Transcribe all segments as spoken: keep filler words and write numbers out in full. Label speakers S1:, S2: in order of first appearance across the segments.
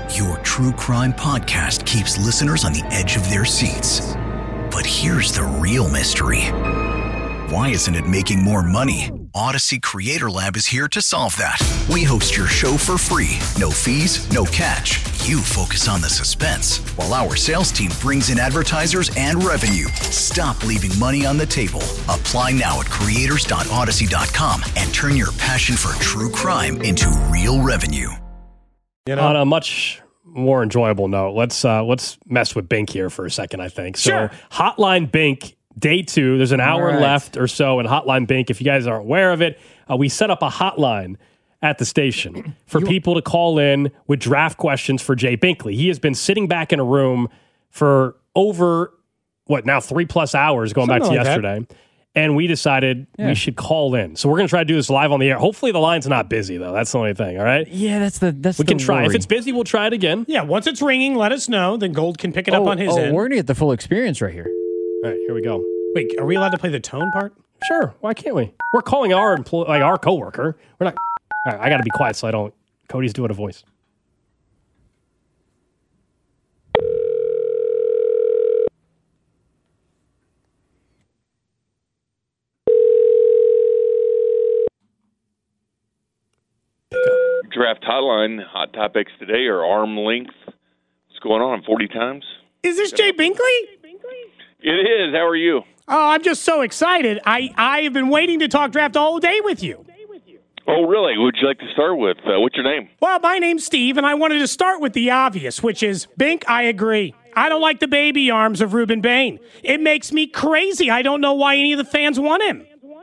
S1: Your true crime podcast keeps listeners on the edge of their seats. But here's the real mystery. Why isn't it making more money? Odyssey Creator Lab is here to solve that. We host your show for free. No fees, no catch. You focus on the suspense, while our sales team brings in advertisers and revenue. Stop leaving money on the table. Apply now at creators dot odyssey dot com and turn your passion for true crime into real revenue.
S2: You know? On a much more enjoyable note, let's uh, let's mess with Bink here for a second, I think. So,
S3: sure.
S2: Hotline Bink, day two. There's an hour right. left or so in Hotline Bink. If you guys aren't aware of it, uh, we set up a hotline at the station for you, people to call in with draft questions for Jay Binkley. He has been sitting back in a room for over, what, now three plus hours, going back to like yesterday. That. And we decided yeah. we should call in. So we're going to try to do this live on the air. Hopefully the line's not busy, though. That's the only thing, all right?
S4: Yeah, that's the that's
S2: We
S4: the
S2: can try.
S4: worry.
S2: If it's busy, we'll try it again.
S3: Yeah, once it's ringing, let us know. Then Gold can pick it
S4: oh,
S3: up on his
S4: oh,
S3: end.
S4: We're going to get the full experience right here.
S2: All right, here we go.
S3: Wait, are we allowed to play the tone part?
S2: Sure. Why can't we? We're calling our employee, like our coworker. We're not. All right, I got to be quiet so I don't. Cody's doing a voice.
S5: Draft hotline, hot topics today are arm length. What's going on? forty times?
S3: Is this Jay Binkley?
S5: It is. How are you?
S3: Oh, I'm just so excited. I, I have been waiting to talk draft all day with you.
S5: Oh, really? Who would you like to start with? Uh, what's your name?
S3: Well, my name's Steve, and I wanted to start with the obvious, which is, Bink, I agree. I don't like the baby arms of Ruben Bain. It makes me crazy. I don't know why any of the fans want him.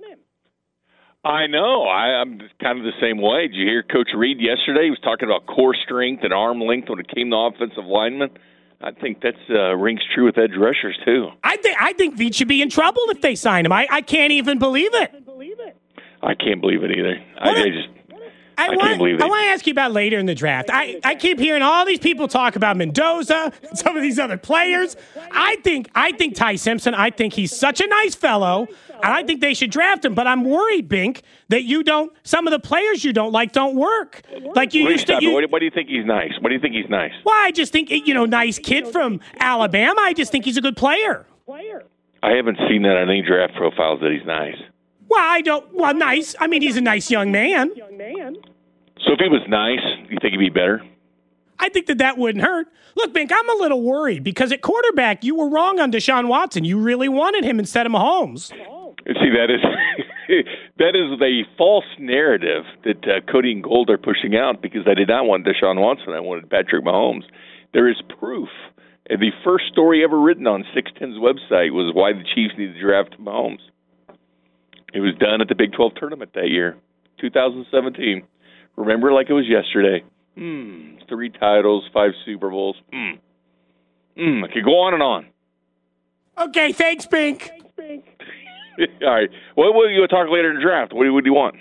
S5: I know. I, I'm kind of the same way. Did you hear Coach Reed yesterday? He was talking about core strength and arm length when it came to offensive linemen. I think that uh, rings true with edge rushers, too.
S3: I think I think Veach should be in trouble if they sign him. I, I can't even believe it.
S5: I can't believe it either. I, I just
S3: I,
S5: I
S3: want,
S5: can't believe it.
S3: I want to ask you about later in the draft. I, I keep hearing all these people talk about Mendoza, some of these other players. I think I think Ty Simpson, I think he's such a nice fellow, and I think they should draft him. But I'm worried, Bink, that you don't. Some of the players you don't like don't work. Like you
S5: Wait,
S3: used to.
S5: stop
S3: You,
S5: it. What, what do you think he's nice? What do you think he's nice?
S3: well, I just think you know, nice kid from Alabama. I just think he's a good player.
S5: I haven't seen that on any draft profiles that he's nice.
S3: Well, I don't. Well, nice. I mean, he's a nice young man.
S5: So if he was nice, you think he'd be better?
S3: I think that that wouldn't hurt. Look, Bink, I'm a little worried because at quarterback, you were wrong on Deshaun Watson. You really wanted him instead of Mahomes.
S5: See, that is that is the false narrative that uh, Cody and Gold are pushing out because I did not want Deshaun Watson. I wanted Patrick Mahomes. There is proof. And the first story ever written on six ten's website was why the Chiefs needed to draft Mahomes. It was done at the Big twelve tournament that year, two thousand seventeen. Remember like it was yesterday. Hmm, three titles, five Super Bowls. Hmm. Hmm, I could go on and on.
S3: Okay, thanks, Bink.
S5: All right. What will you talk later in the draft? What do, what do you want?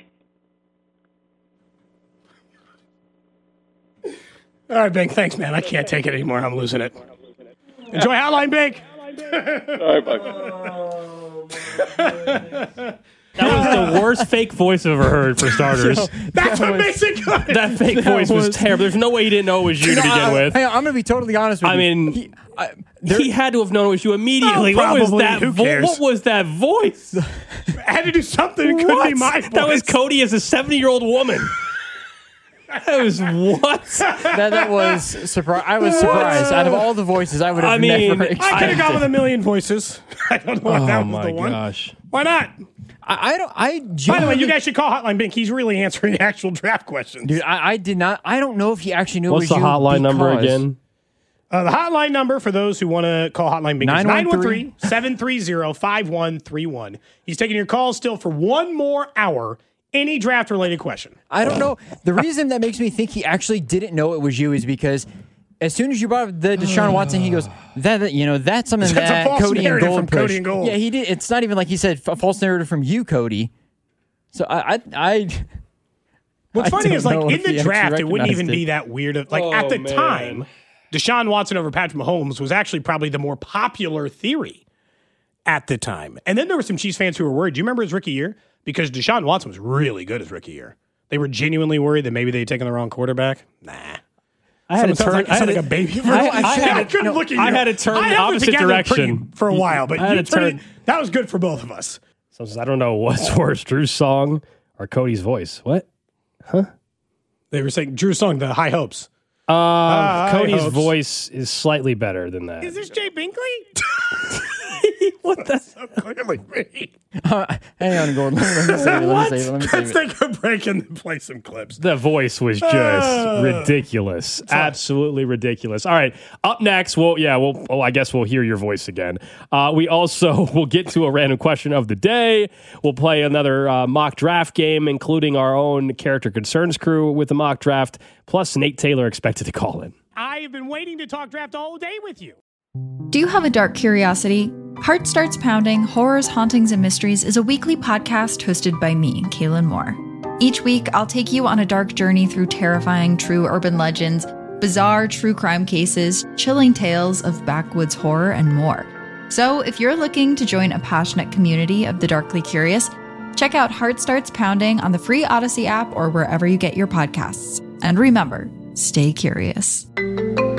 S3: All right, Bink, thanks, man. I can't take it anymore. I'm losing it. Enjoy Hotline, Bink.
S5: All right, bye.
S2: That was the worst fake voice I've ever heard, for starters.
S3: That's that what was, makes it good.
S2: That fake that voice was, was terrible. There's no way he didn't know it was you, you to know, begin
S4: I,
S2: with.
S4: Hey, I'm going to be totally honest with
S2: I
S4: you.
S2: Mean, he, I, there, he had to have known it was you immediately.
S3: Oh,
S2: what was
S3: probably.
S2: that
S3: Who
S2: vo-
S3: cares?
S2: What was that voice?
S3: I had to do something. It couldn't be my voice.
S2: That was Cody as a seventy-year-old woman. That was what?
S4: that, that was surprise. I was surprised. Out of all the voices, I would have
S2: I mean,
S4: never.
S3: I could have gone with a million voices. I don't know if
S2: oh
S3: that was
S2: my
S3: the one.
S2: Gosh.
S3: Why not?
S4: I, I don't. I.
S3: By the way, you guys should call Hotline Bink. He's really answering actual draft questions.
S4: Dude, I, I did not. I don't know if he actually knew.
S2: What's
S4: it was
S2: the
S4: you
S2: hotline number again?
S3: Uh, the hotline number for those who want to call Hotline Bink is nine one three, seven three zero, five one three one. He's taking your calls still for one more hour. Any draft-related question.
S4: I don't know. The reason that makes me think he actually didn't know it was you is because as soon as you brought up the Deshaun Watson, he goes, "That you know, that's something
S3: that's
S4: that
S3: a false
S4: Cody and Gold
S3: from
S4: pushed."
S3: Cody and Gold.
S4: Yeah, he did. It's not even like he said a false narrative from you, Cody. So I, I, I
S3: what's
S4: I
S3: funny is like in the draft, it wouldn't even
S4: it.
S3: be that weird. Of, like
S2: oh,
S3: at the
S2: man.
S3: time, Deshaun Watson over Patrick Mahomes was actually probably the more popular theory at the time. And then there were some Chiefs fans who were worried. Do you remember his rookie year? Because Deshaun Watson was really good his rookie year. They were genuinely worried that maybe they'd taken the wrong quarterback. Nah.
S2: I had to turn.
S3: Like,
S2: I had
S3: like
S2: to,
S3: a baby.
S2: I, I, I, had,
S3: I couldn't
S2: no,
S3: look at you.
S2: I had to turn
S3: I
S2: the opposite direction
S3: for a while, but
S2: I had
S3: you
S2: to turn,
S3: it, that was good for both of us.
S2: So I don't know what's worse, Drew's song or Cody's voice. What? Huh?
S3: They were saying Drew's song, "The High Hopes."
S2: Uh,
S3: High
S2: Cody's
S3: hopes.
S2: voice is slightly better than that.
S3: Is this Jay Binkley?
S2: What the?
S3: So clearly me.
S4: Uh, hang on, Gordon. Let me save it. Let me save it. Let me
S3: Let's
S4: save it.
S3: take a break and then play some clips.
S2: The voice was just
S3: Uh,
S2: ridiculous. Absolutely ridiculous. All right. Up next, well, yeah, well, well I guess we'll hear your voice again. Uh, we also will get to a random question of the day. We'll play another uh, mock draft game, including our own character concerns crew with the mock draft, plus Nate Taylor expected to call in.
S3: I have been waiting to talk draft all day with you.
S6: Do you have a dark curiosity? Heart Starts Pounding, Horrors, Hauntings, and Mysteries is a weekly podcast hosted by me, Kaylin Moore. Each week, I'll take you on a dark journey through terrifying true urban legends, bizarre true crime cases, chilling tales of backwoods horror, and more. So if you're looking to join a passionate community of the darkly curious, check out Heart Starts Pounding on the free Odyssey app or wherever you get your podcasts. And remember, stay curious.